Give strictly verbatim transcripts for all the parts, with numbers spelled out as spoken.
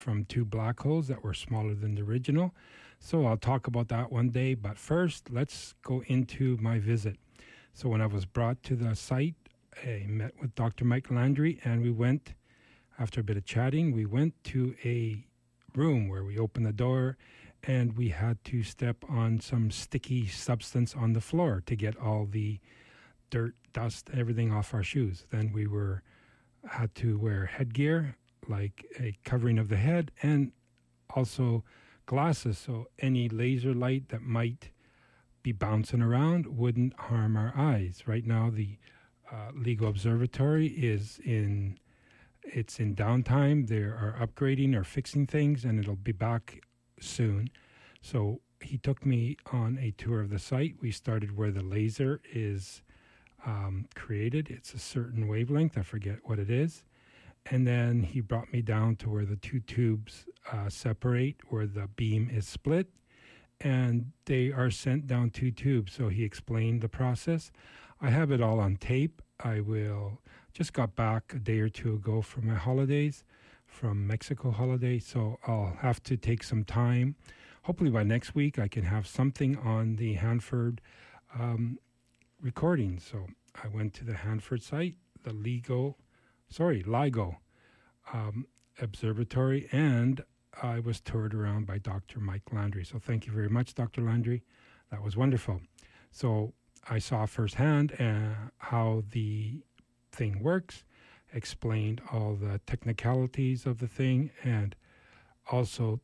from two black holes that were smaller than the original. So I'll talk about that one day. But first, let's go into my visit. So when I was brought to the site, I met with Doctor Mike Landry, and we went, after a bit of chatting, we went to a room where we opened the door and we had to step on some sticky substance on the floor to get all the dirt, dust, everything off our shoes. Then we were had to wear headgear, like a covering of the head, and also glasses, so any laser light that might be bouncing around wouldn't harm our eyes. Right now, the uh, LIGO Observatory is in it's in downtime. They are upgrading or fixing things, and it'll be back soon. So he took me on a tour of the site. We started where the laser is um, created. It's a certain wavelength. I forget what it is. And then he brought me down to where the two tubes uh, separate, where the beam is split, and they are sent down two tubes. So he explained the process. I have it all on tape. I will just got back a day or two ago from my holidays, from Mexico holiday, so I'll have to take some time. Hopefully by next week I can have something on the Hanford um, recording. So I went to the Hanford site, the LIGO, sorry, LIGO um, Observatory, and I was toured around by Doctor Mike Landry. So thank you very much, Doctor Landry. That was wonderful. So I saw firsthand uh, how the thing works, explained all the technicalities of the thing, and also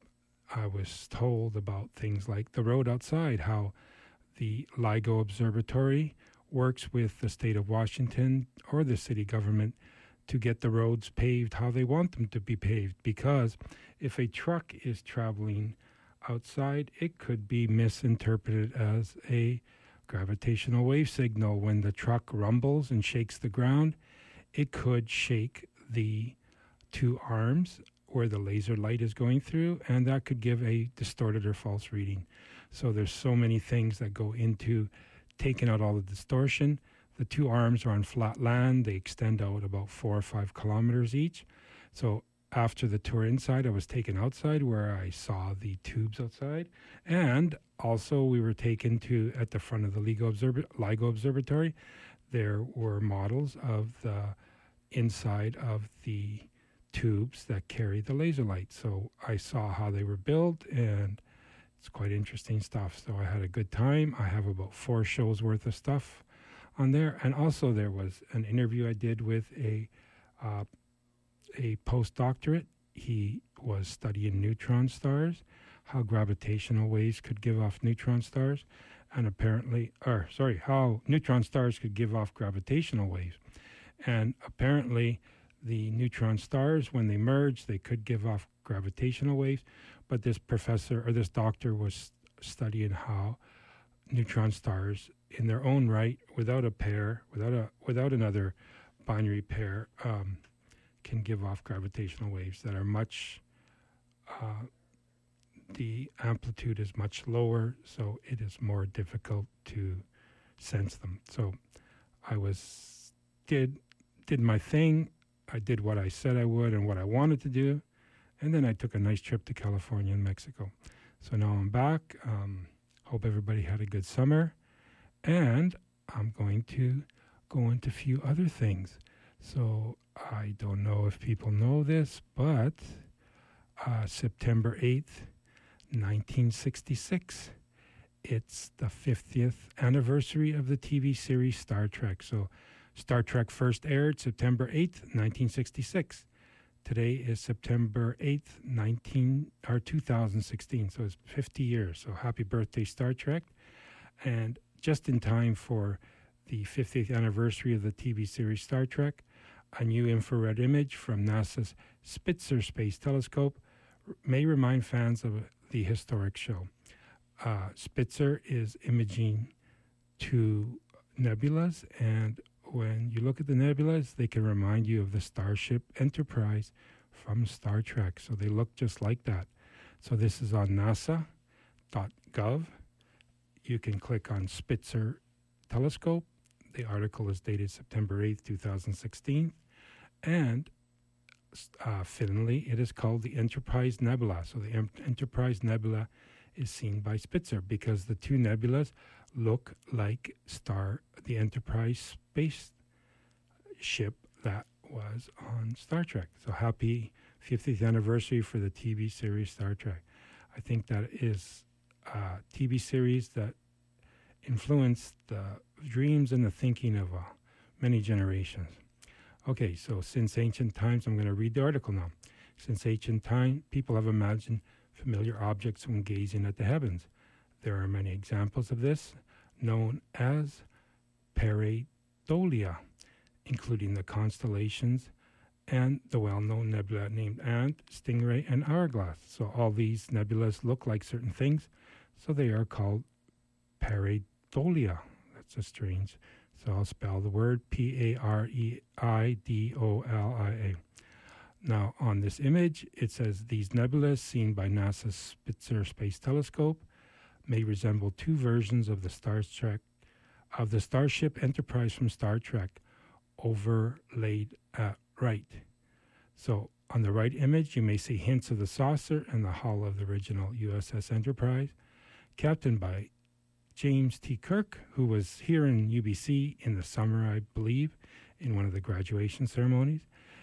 I was told about things like the road outside, how the LIGO Observatory works with the state of Washington or the city government to get the roads paved how they want them to be paved, because if a truck is traveling outside, it could be misinterpreted as a gravitational wave signal. When the truck rumbles and shakes the ground, it could shake the two arms where the laser light is going through, and that could give a distorted or false reading. So there's so many things that go into taking out all the distortion. The two arms are on flat land. They extend out about four or five kilometers each. So after the tour inside, I was taken outside where I saw the tubes outside. And also we were taken to, at the front of the LIGO, Observ- LIGO Observatory, there were models of the inside of the tubes that carry the laser light. So I saw how they were built, and it's quite interesting stuff. So I had a good time. I have about four shows worth of stuff on there. And also there was an interview I did with a uh, a postdoctorate. He was studying neutron stars, how gravitational waves could give off neutron stars, and apparently, or sorry, how neutron stars could give off gravitational waves. And apparently the neutron stars, when they merge, they could give off gravitational waves. But this professor or this doctor was studying how neutron stars in their own right, without a pair, without a without another binary pair, um, can give off gravitational waves that are much, uh, the amplitude is much lower, so it is more difficult to sense them. So I was, did, did my thing. I did what I said I would and what I wanted to do. And then I took a nice trip to California and Mexico. So now I'm back. Um, hope everybody had a good summer. And I'm going to go into a few other things. So I don't know if people know this, but uh, September eighth, nineteen sixty-six, it's the fiftieth anniversary of the T V series Star Trek. So Star Trek first aired September eighth, nineteen sixty-six. Today is September eighth, nineteen or two thousand sixteen. So it's fifty years. So happy birthday, Star Trek. And just in time for the fiftieth anniversary of the T V series Star Trek, a new infrared image from NASA's Spitzer Space Telescope may remind fans of the historic show. Uh, Spitzer is imaging two nebulas, and when you look at the nebulas, they can remind you of the Starship Enterprise from Star Trek. So they look just like that. So this is on nasa dot gov. You can click on Spitzer Telescope. The article is dated September eighth, two thousand sixteen. And uh, fittingly, it is called the Enterprise Nebula. So the em- Enterprise Nebula is seen by Spitzer because the two nebulas look like star the Enterprise space ship that was on Star Trek. So happy fiftieth anniversary for the T V series Star Trek. I think that is a T V series that influenced the dreams and the thinking of uh, many generations. Okay, so since ancient times, I'm going to read the article now. Since ancient time, people have imagined familiar objects when gazing at the heavens. There are many examples of this, known as pareidolia, including the constellations and the well-known nebula named Ant, Stingray, and Hourglass. So all these nebulas look like certain things, so they are called pareidolia. That's a strange. So I'll spell the word P A R E I D O L I A. Now, on this image, it says these nebulas seen by NASA's Spitzer Space Telescope may resemble two versions of the Star Trek of the Starship Enterprise from Star Trek, overlaid at right. So on the right image, you may see hints of the saucer and the hull of the original U S S Enterprise, captained by James T. Kirk, who was here in U B C in the summer, I believe, in one of the graduation ceremonies,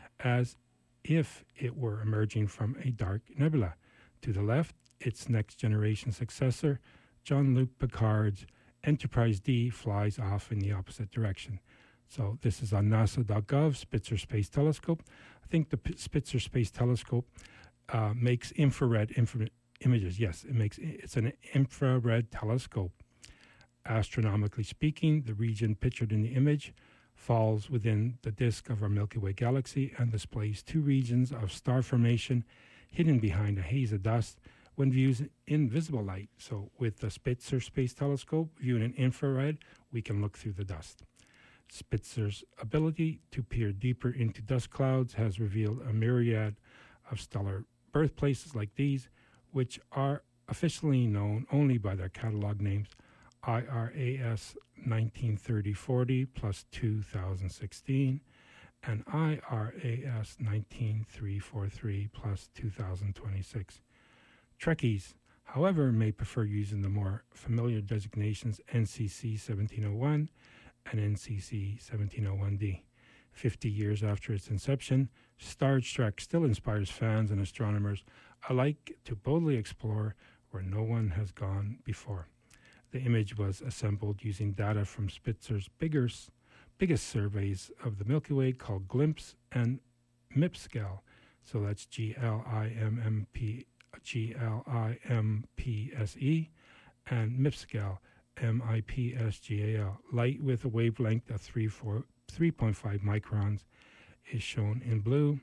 as if it were emerging from a dark nebula. To the left, its next generation successor, Jean-Luc Picard's Enterprise D, flies off in the opposite direction. So this is on NASA dot gov, Spitzer Space Telescope. I think the P- Spitzer Space Telescope uh, makes infrared infra- images. Yes, it makes it's an infrared telescope. Astronomically speaking, the region pictured in the image falls within the disk of our Milky Way galaxy and displays two regions of star formation hidden behind a haze of dust when viewed in visible light. So with the Spitzer Space Telescope, viewed in infrared, we can look through the dust. Spitzer's ability to peer deeper into dust clouds has revealed a myriad of stellar birthplaces like these, which are officially known only by their catalog names I R A S nineteen thirty forty plus two thousand sixteen and I R A S nineteen three forty-three plus two thousand twenty-six. Trekkies, however, may prefer using the more familiar designations N C C seventeen oh one and N C C seventeen oh one D. Fifty years after its inception, Star Trek still inspires fans and astronomers alike to boldly explore where no one has gone before. The image was assembled using data from Spitzer's bigger, biggest surveys of the Milky Way called GLIMPSE and MIPSCAL. So that's G L I M M P, G L I M P S E, and MIPSCAL, M I P S G A L. Light with a wavelength of three point five microns is shown in blue.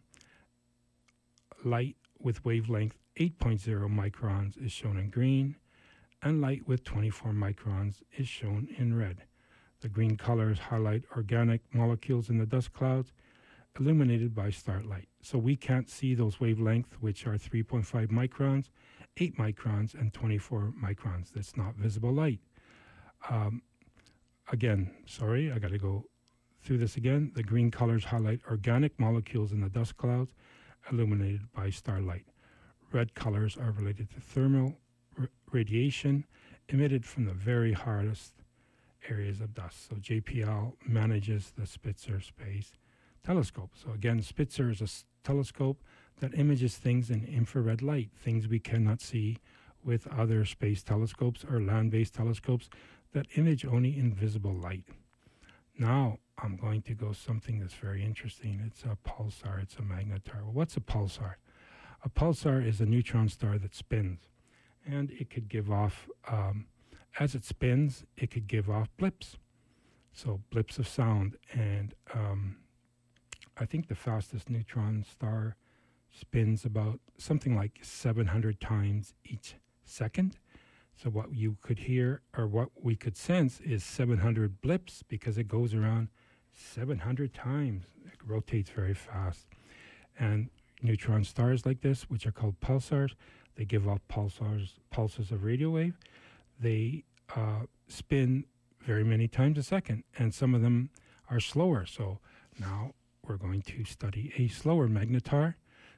Light with wavelength eight point zero microns is shown in green, and light with twenty-four microns is shown in red. The green colors highlight organic molecules in the dust clouds illuminated by starlight. So we can't see those wavelengths, which are three point five microns, eight microns, and twenty-four microns. That's not visible light. Um, again, sorry, I got to go through this again. The green colors highlight organic molecules in the dust clouds illuminated by starlight. Red colors are related to thermal r- radiation emitted from the very hardest areas of dust. So J P L manages the Spitzer Space Telescope. So again, Spitzer is a s- telescope that images things in infrared light, things we cannot see with other space telescopes or land-based telescopes that image only in visible light. Now I'm going to go something that's very interesting. It's a pulsar, it's a magnetar. Well, what's a pulsar? A pulsar is a neutron star that spins, and it could give off, um, as it spins, it could give off blips. So blips of sound, and um, I think the fastest neutron star spins about something like seven hundred times each second. So what you could hear, or what we could sense, is seven hundred blips because it goes around seven hundred times. It rotates very fast. And neutron stars like this, which are called pulsars, they give off pulsars, pulses of radio wave. They uh, spin very many times a second, and some of them are slower. So now we're going to study a slower magnetar,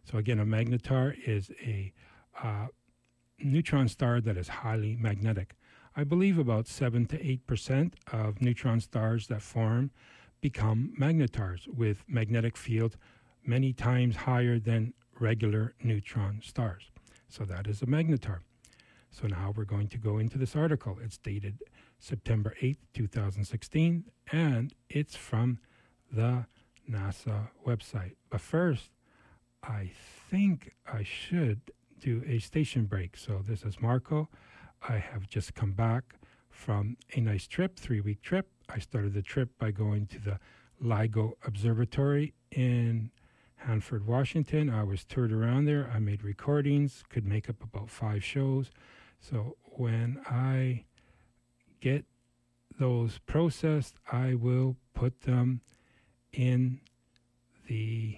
So again, a magnetar is a uh, neutron star that is highly magnetic. I believe about seven to eight percent of neutron stars that form become magnetars with magnetic fields many times higher than regular neutron stars. So that is a magnetar. So now we're going to go into this article. It's dated September eighth, twenty sixteen, and it's from the NASA website. But first, I think I should do a station break. So this is Marco. I have just come back from a nice trip, three-week trip. I started the trip by going to the LIGO Observatory in Hanford, Washington. I was toured around there. I made recordings, could make up about five shows. So when I get those processed, I will put them in the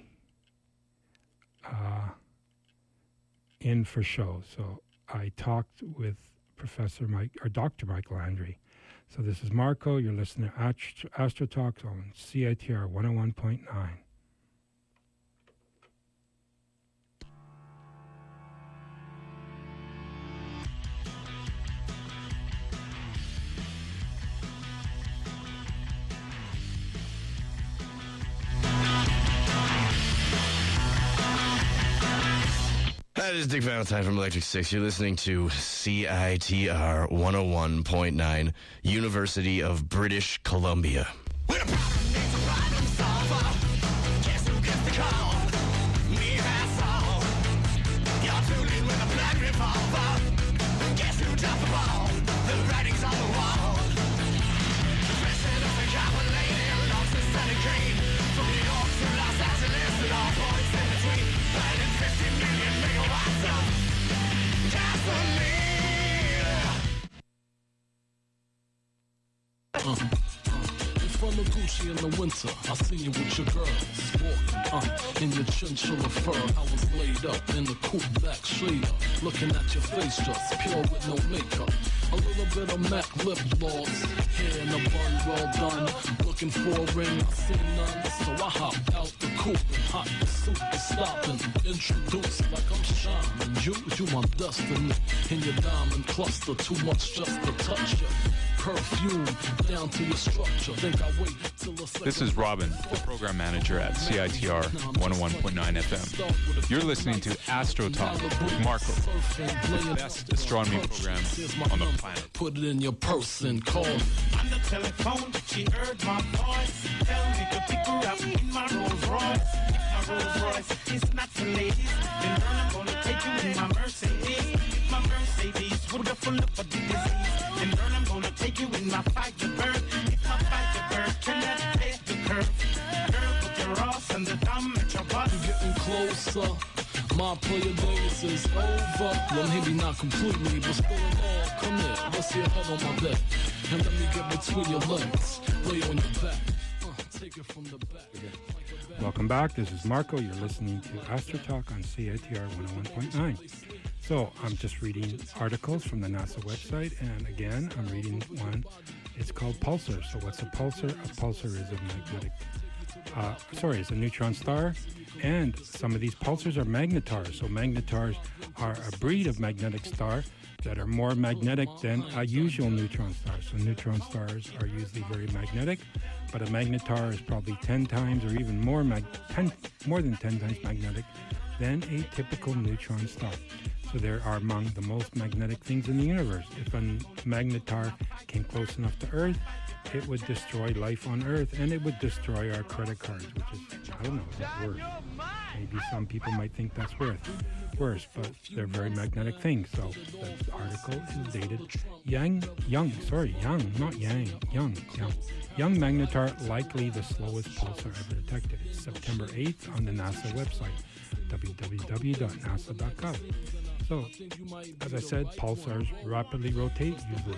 uh, in for show. So I talked with Professor Mike or Doctor Michael Landry. So this is Marco. You're listening to Astro, Astro Talks on C I T R one oh one point nine. Hi, this is Dick Valentine from Electric Six. You're listening to C I T R one oh one point nine, University of British Columbia. When a problem needs a problem solver, guess who gets the call? Me, that's all. You're tooling with a black revolver. Guess who dropped the ball? The writing's on the wall. The president of the Capitol, lost the Senate green. From New York to Los Angeles and all points in between. Burning fifty million megawatts of gasoline. Uh, uh, in front of Gucci in the winter, I seen you with your girls walking uh, in your chinchilla fur. I was laid up in the coupe back shader, looking at your face just pure with no makeup. A little bit of Mac lip gloss, hair in a bun well done. Looking for a ring, I see none, so I hop out the coupe and hot pursuit is stopping. Introduced like I'm shining. You, you my destiny in your diamond cluster. Too much just to touch you. Perfume down to your structure. Think I wait till a This is Robin, the program manager at C I T R one oh one point nine F M. You're listening to Astro Talk with Marco, the best astronomy program on the planet. Put it in your purse and call. On the telephone, she heard my voice. Tell me to pick her up in my Rolls Royce. If my Rolls Royce is not for ladies, then girl, I'm gonna take you in my Mercedes. If my Mercedes would get full up of the disease, then girl, I'm gonna take you in my Firebird. If my Firebird cannot take the curve, girl, put your ass and the thumb at your butt. You're getting closer. My player days is over. Well, maybe not completely, but still in all. Come here, let's your head on my bed. And let me get between your legs. Lay on your back. Uh, take it from the back. Welcome back. This is Marco. You're listening to Astro Talk on C I T R one oh one point nine. So I'm just reading articles from the NASA website, and again, I'm reading one. It's called Pulsar. So what's a pulsar? A pulsar is a magnetic, uh, sorry, it's a neutron star, and some of these pulsars are magnetars. So magnetars are a breed of magnetic star that are more magnetic than a usual neutron star. So neutron stars are usually very magnetic, but a magnetar is probably ten times or even more mag- ten, more than ten times magnetic than a typical neutron star. So they are among the most magnetic things in the universe. If a magnetar came close enough to Earth, it would destroy life on Earth, and it would destroy our credit cards, which is, I don't know, is that worse? Maybe some people might think that's worth worse, but they're very magnetic things. So the article is dated Yang, Young, sorry, Young, not Yang, Young, Young. Young magnetar, likely the slowest pulsar ever detected. It's September eighth on the NASA website, w w w dot nasa dot gov. So, as I said, pulsars rapidly rotate usually.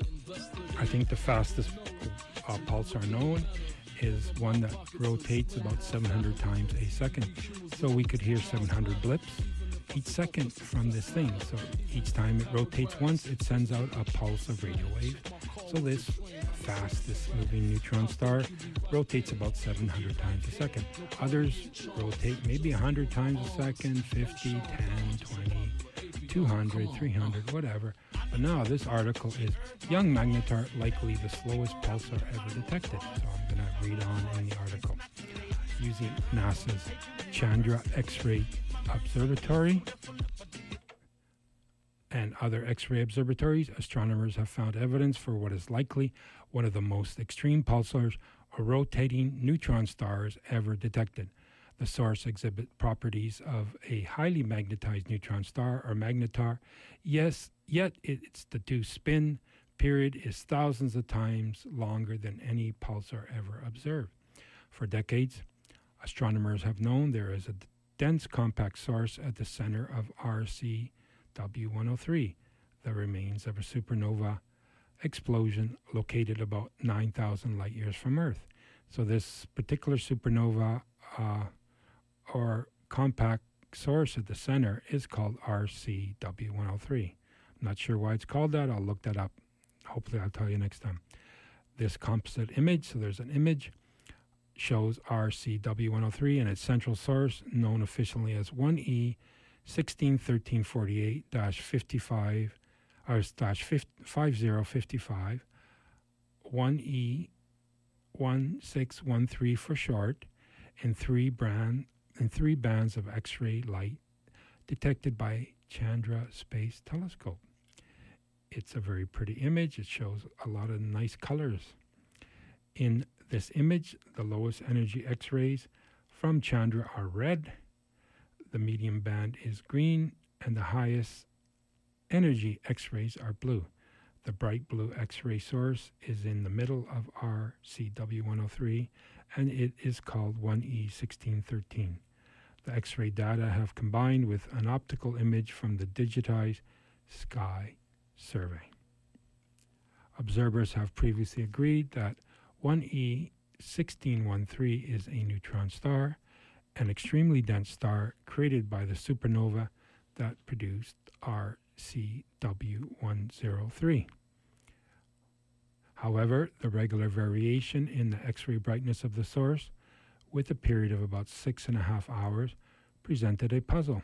I think the fastest uh, pulsar known is one that rotates about seven hundred times a second. So we could hear seven hundred blips each second from this thing. So each time it rotates once, it sends out a pulse of radio waves. So this fastest moving neutron star rotates about seven hundred times a second. Others rotate maybe one hundred times a second, fifty, ten, twenty, two hundred, three hundred, whatever. But now this article is young magnetar likely the slowest pulsar ever detected. So I'm going to read on in the article. Using NASA's Chandra X-ray Observatory and other X-ray observatories, astronomers have found evidence for what is likely one of the most extreme pulsars or rotating neutron stars ever detected. The source exhibits properties of a highly magnetized neutron star or magnetar. Yes, yet its deduced spin period is thousands of times longer than any pulsar ever observed. For decades, astronomers have known there is a dense compact source at the center of R C W one oh three, the remains of a supernova explosion located about nine thousand light years from Earth. So this particular supernova uh, or compact source at the center is called R C W one oh three. I'm not sure why it's called that. I'll look that up. Hopefully I'll tell you next time. This composite image, so there's an image, shows R C W one oh three and its central source, known officially as one E sixteen thirteen forty-eight dash fifty-five or dash fifty fifty-five, one E one six one three for short, in three brand in three bands of X-ray light detected by Chandra Space Telescope. It's a very pretty image. It shows a lot of nice colors. In this image, the lowest energy X-rays from Chandra are red, the medium band is green, and the highest energy X-rays are blue. The bright blue X-ray source is in the middle of R C W one oh three, and it is called one E sixteen thirteen. The X-ray data have combined with an optical image from the digitized Sky survey. Observers have previously agreed that one E sixteen thirteen is a neutron star, an extremely dense star created by the supernova that produced R C W one oh three. However, the regular variation in the X-ray brightness of the source, with a period of about six and a half hours, presented a puzzle.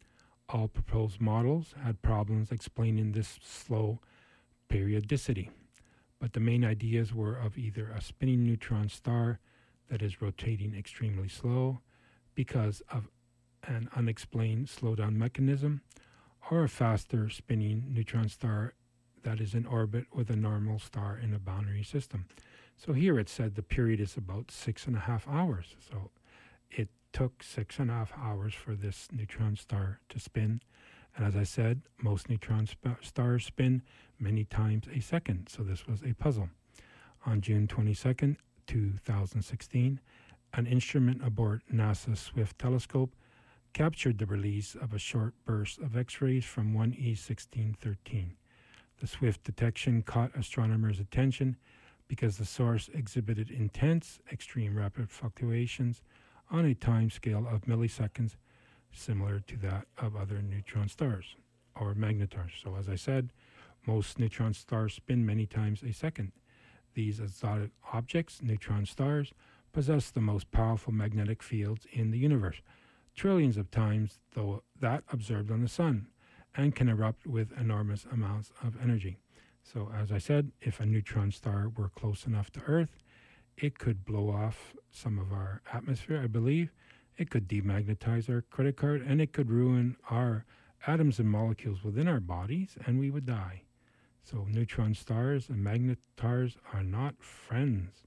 All proposed models had problems explaining this slow periodicity, but the main ideas were of either a spinning neutron star that is rotating extremely slow because of an unexplained slowdown mechanism, or a faster spinning neutron star that is in orbit with a normal star in a boundary system. So here it said the period is about six and a half hours. So it took six and a half hours for this neutron star to spin. And as I said, most neutron sp- stars spin many times a second. So this was a puzzle. On June twenty-second, two thousand sixteen, an instrument aboard NASA's Swift telescope captured the release of a short burst of X-rays from one E sixteen thirteen. The Swift detection caught astronomers' attention because the source exhibited intense, extreme rapid fluctuations on a time scale of milliseconds, similar to that of other neutron stars or magnetars. So as I said, most neutron stars spin many times a second. These exotic objects, neutron stars, possess the most powerful magnetic fields in the universe, trillions of times though that observed on the sun, and can erupt with enormous amounts of energy. So as I said, if a neutron star were close enough to Earth, it could blow off some of our atmosphere, I believe. It could demagnetize our credit card, and it could ruin our atoms and molecules within our bodies, and we would die. So neutron stars and magnetars are not friends.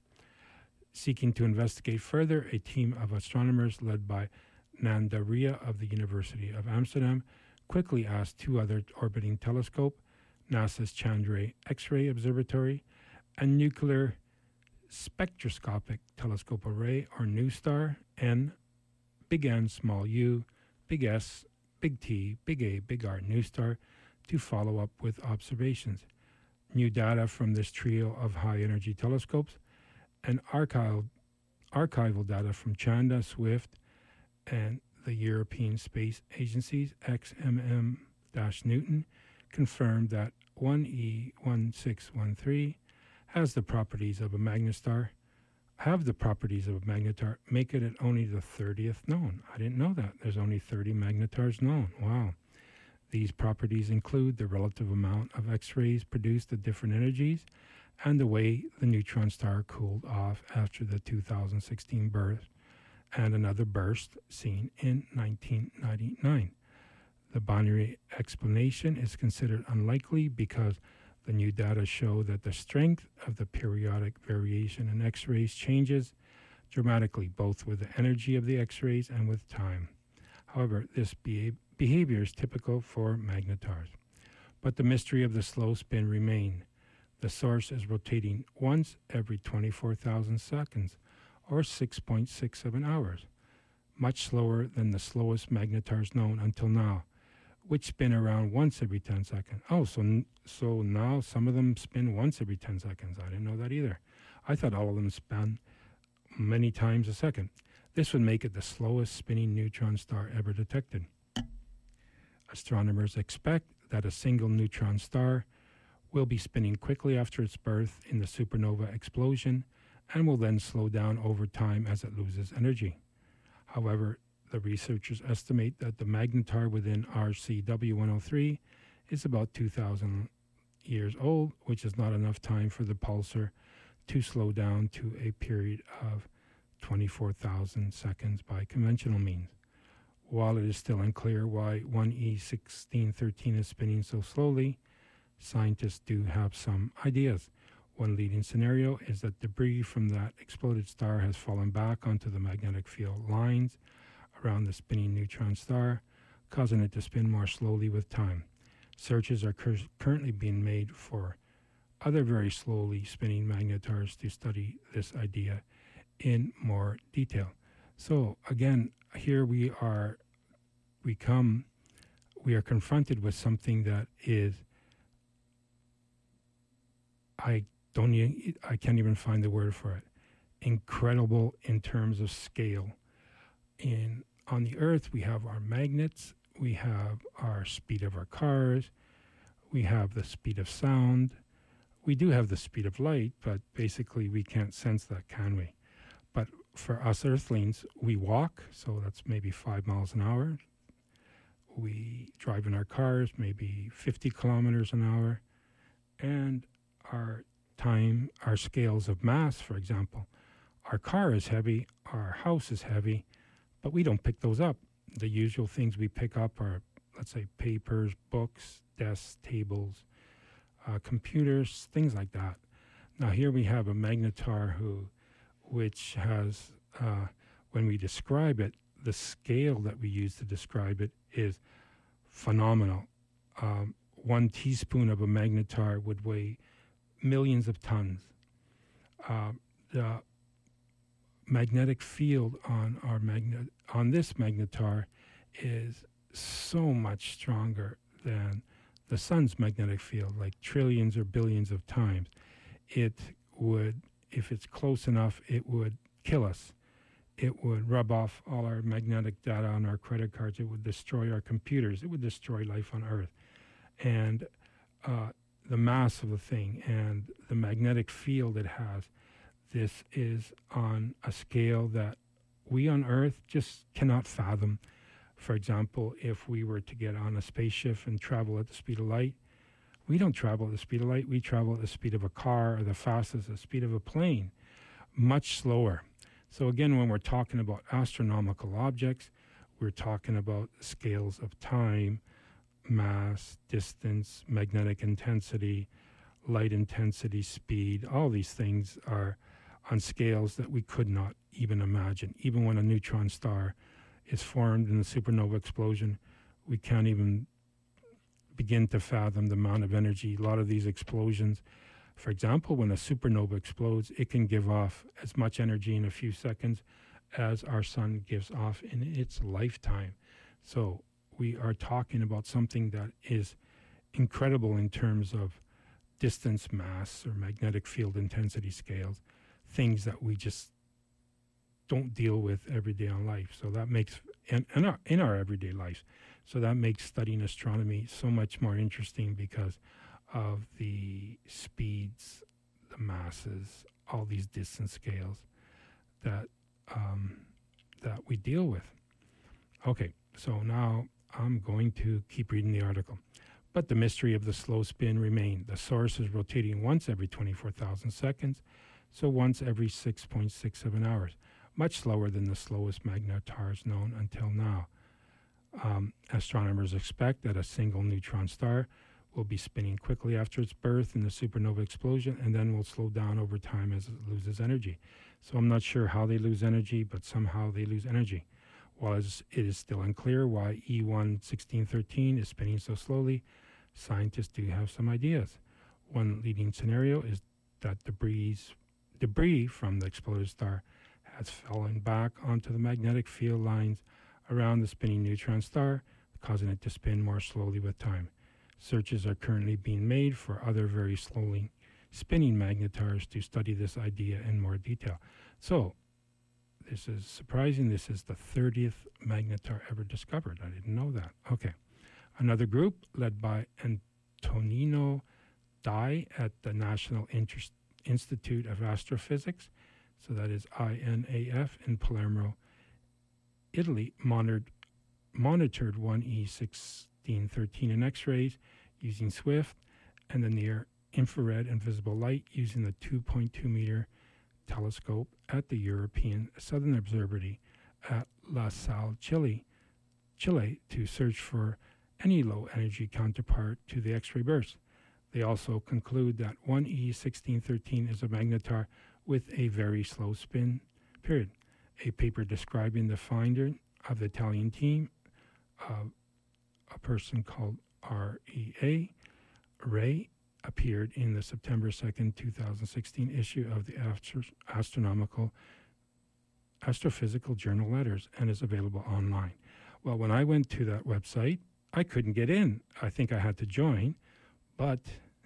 Seeking to investigate further, a team of astronomers led by Nanda Ria of the University of Amsterdam quickly asked two other orbiting telescopes, NASA's Chandra X-ray Observatory and Nuclear Spectroscopic Telescope Array, or NuSTAR, N, big N, small u, big S, big T, big A, big R, NuSTAR, to follow up with observations. New data from this trio of high-energy telescopes and archival, archival data from Chandra, Swift, and the European Space Agency's X M M Newton confirmed that one E one six one three has the properties of a magnetar, have the properties of a magnetar, make it at only the thirtieth known. I didn't know that. There's only thirty magnetars known. Wow. These properties include the relative amount of X-rays produced at different energies and the way the neutron star cooled off after the two thousand sixteen burst and another burst seen in nineteen ninety-nine. The binary explanation is considered unlikely because the new data show that the strength of the periodic variation in X-rays changes dramatically, both with the energy of the X-rays and with time. However, this beha- behavior is typical for magnetars. But the mystery of the slow spin remains. The source is rotating once every twenty-four thousand seconds, or six point six seven hours, much slower than the slowest magnetars known until now, which spin around once every ten seconds. Oh, so so now some of them spin once every ten seconds. I didn't know that either. I thought all of them spun many times a second. This would make it the slowest spinning neutron star ever detected. Astronomers expect that a single neutron star will be spinning quickly after its birth in the supernova explosion and will then slow down over time as it loses energy. However, the researchers estimate that the magnetar within R C W one oh three is about two thousand years old, which is not enough time for the pulsar to slow down to a period of twenty-four thousand seconds by conventional means. While it is still unclear why one E sixteen thirteen is spinning so slowly, scientists do have some ideas. One leading scenario is that debris from that exploded star has fallen back onto the magnetic field lines around the spinning neutron star, causing it to spin more slowly with time. Searches are cur- currently being made for other very slowly spinning magnetars to study this idea in more detail. So again, here we are, we come, we are confronted with something that is, I don't, e- I can't even find the word for it, incredible in terms of scale. In on the Earth, we have our magnets, we have our speed of our cars, we have the speed of sound, we do have the speed of light, but basically we can't sense that, can we? But for us Earthlings, we walk, so that's maybe five miles an hour. We drive in our cars, maybe fifty kilometers an hour, and our time, our scales of mass, for example, our car is heavy, our house is heavy, but we don't pick those up. The usual things we pick up are, let's say, papers, books, desks, tables, uh, computers, things like that. Now here we have a magnetar who, which has, uh, when we describe it, the scale that we use to describe it is phenomenal. Um, one teaspoon of a magnetar would weigh millions of tons. Uh, the magnetic field on our magnet on this magnetar is so much stronger than the sun's magnetic field, like trillions or billions of times. It would, if it's close enough, it would kill us. It would rub off all our magnetic data on our credit cards. It would destroy our computers. It would destroy life on Earth. And uh, the mass of the thing and the magnetic field it has, this is on a scale that we on Earth just cannot fathom. For example, if we were to get on a spaceship and travel at the speed of light, we don't travel at the speed of light. We travel at the speed of a car or the fastest, the speed of a plane, much slower. So again, when we're talking about astronomical objects, we're talking about scales of time, mass, distance, magnetic intensity, light intensity, speed. All these things are on scales that we could not even imagine. Even when a neutron star is formed in the supernova explosion, we can't even begin to fathom the amount of energy. A lot of these explosions, for example, when a supernova explodes, it can give off as much energy in a few seconds as our sun gives off in its lifetime. So we are talking about something that is incredible in terms of distance, mass, or magnetic field intensity scales, things that we just don't deal with every day in life. So that makes, in, in, our, in our everyday lives, so that makes studying astronomy so much more interesting because of the speeds, the masses, all these distance scales that um, that we deal with. Okay, so now I'm going to keep reading the article. But the mystery of the slow spin remained. The source is rotating once every twenty-four thousand seconds, so once every six point six seven hours, much slower than the slowest magnetars known until now. Um, astronomers expect that a single neutron star will be spinning quickly after its birth in the supernova explosion and then will slow down over time as it loses energy. So I'm not sure how they lose energy, but somehow they lose energy. While it is still unclear why E one sixteen thirteen is spinning so slowly, scientists do have some ideas. One leading scenario is that debris, debris from the exploded star has fallen back onto the magnetic field lines around the spinning neutron star, causing it to spin more slowly with time. Searches are currently being made for other very slowly spinning magnetars to study this idea in more detail. So, this is surprising. This is the thirtieth magnetar ever discovered. I didn't know that. Okay. Another group led by Antonino Dai at the National Inter- Institute of Astrophysics, so that is I N A F, in Palermo, Italy, monitored, monitored one E sixteen thirteen in X-rays using SWIFT and the near-infrared and visible light using the two point two meter telescope at the European Southern Observatory at La Salle, Chile, Chile, to search for any low-energy counterpart to the X-ray burst. They also conclude that one E sixteen thirteen is a magnetar with a very slow spin period. A paper describing the finder of the Italian team, uh, a person called R E A, Ray, appeared in the September second, two thousand sixteen issue of the Astro- Astronomical Astrophysical Journal Letters and is available online. Well, when I went to that website, I couldn't get in. I think I had to join, but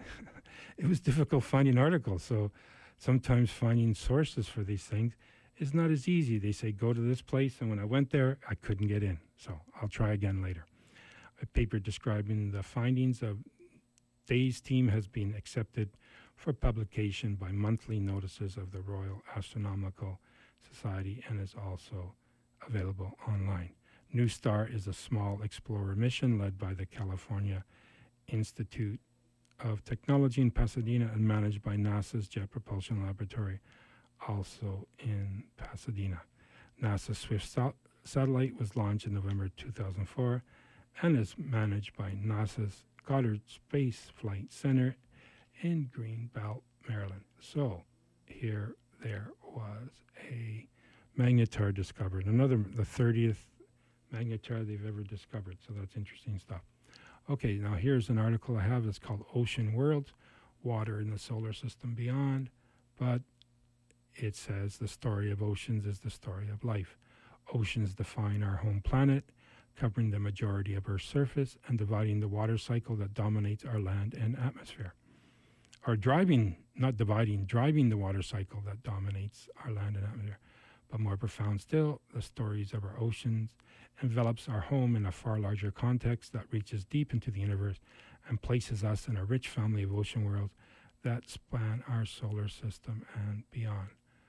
it was difficult finding articles. So sometimes finding sources for these things is not as easy. They say, go to this place, and when I went there, I couldn't get in. So I'll try again later. A paper describing the findings of Day's team has been accepted for publication by monthly notices of the Royal Astronomical Society and is also available online. New Star is a small explorer mission led by the California Institute of Technology in Pasadena and managed by NASA's Jet Propulsion Laboratory, also in Pasadena. NASA's Swift sat- satellite was launched in November two thousand four and is managed by NASA's Goddard Space Flight Center in Greenbelt, Maryland. So here there was a magnetar discovered, another, the thirtieth magnetar they've ever discovered. So that's interesting stuff. Okay, now here's an article I have. It's called Ocean Worlds, Water in the Solar System Beyond. But it says the story of oceans is the story of life. Oceans define our home planet, covering the majority of Earth's surface and dividing the water cycle that dominates our land and atmosphere. Or driving, not dividing, driving the water cycle that dominates our land and atmosphere. But more profound still, the stories of our oceans envelops our home in a far larger context that reaches deep into the universe and places us in a rich family of ocean worlds that span our solar system and beyond.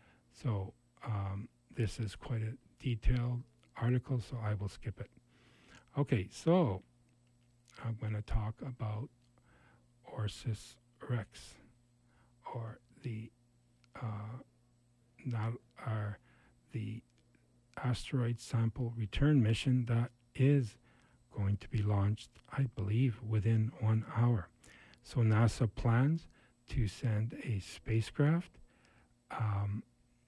So um, this is quite a detailed article, so I will skip it. Okay, so I'm going to talk about Osiris Rex, or the uh, not our the asteroid sample return mission that is going to be launched, I believe, within one hour. So NASA plans to send a spacecraft um,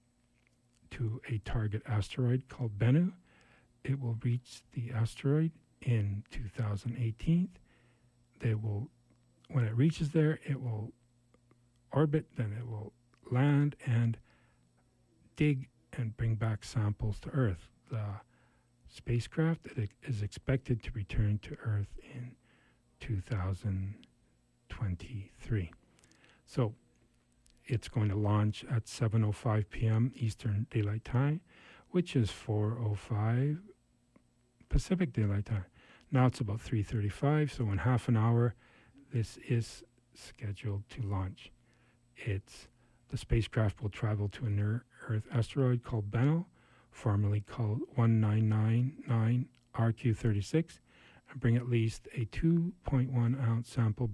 to a target asteroid called Bennu. It will reach the asteroid in two thousand eighteen. They will, when it reaches there, it will orbit, then it will land and dig and bring back samples to Earth. The spacecraft is expected to return to Earth in two thousand twenty-three. So it's going to launch at seven oh five p.m. Eastern Daylight Time, which is four oh five Pacific Daylight Time. Now it's about three thirty-five, so in half an hour, this is scheduled to launch. It's The spacecraft will travel to a near-Earth asteroid called Bennu, formerly called one nine nine nine R Q thirty-six, and bring at least a two point one ounce sample